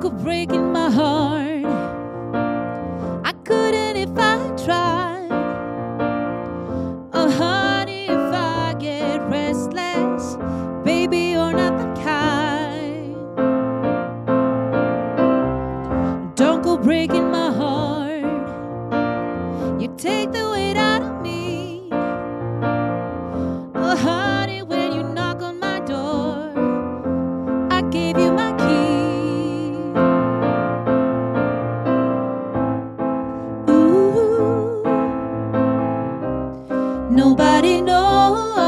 go breaking my heart. I couldn't if I tried. Oh, honey, if I get restless, baby, you're not the kind. Don't go breaking my heart. You take the weight out of me. Oh, honey, when you knock on my door, I gave you my key. Ooh, nobody knows